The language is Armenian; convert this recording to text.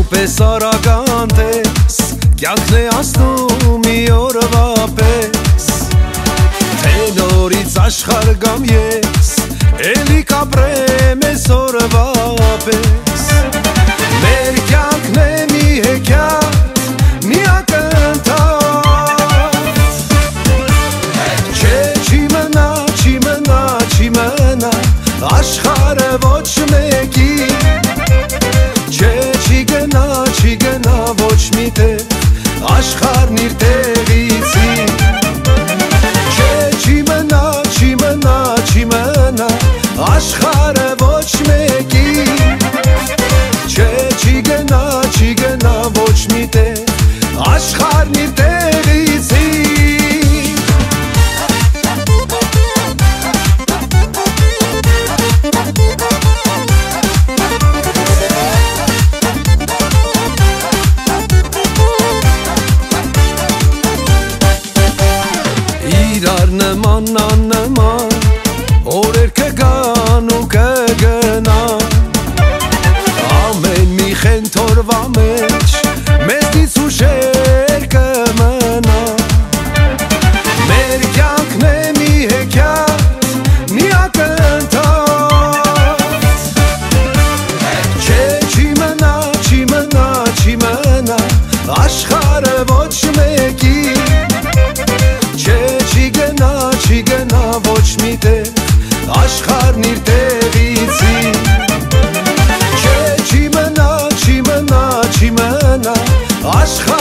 պես արագան տես, կյանքն է ասնում մի օրվա պես, թե նորից աշխարհ գամ ես, էլի կապրեմ այս օրվա պես, մեր կյանքն է մի հեքիաթ, մի ակնթարթ, չէ չի մնա, չի մնա, չի մնա, աշխարհը ոչ մեկի, չի գնա ոչ մի տեղ, աշխարհն իր տեղիցի, չի մնա, չի մնա, չի մնա, աշխարհը ոչ մեկի, չի գնա ոչ մի տեղ, աշխարհն իր տեղիցի։ Իրար նման աննման օրեր կգան ու կգնան, ամեն մի խենթորվա մեջ մեզնից ուշեր կմնա, մեր կյանքն է մի հեքիաթ, մի ակնթարթ, չի մնա, չի մնա, չի մնա, աշխարհը ոչ մեկի, չի գնա ոչ մի տեղ, աշխարհն իր տեղիցի, չի մնա, չի մնա, չի մնա, աշխարհ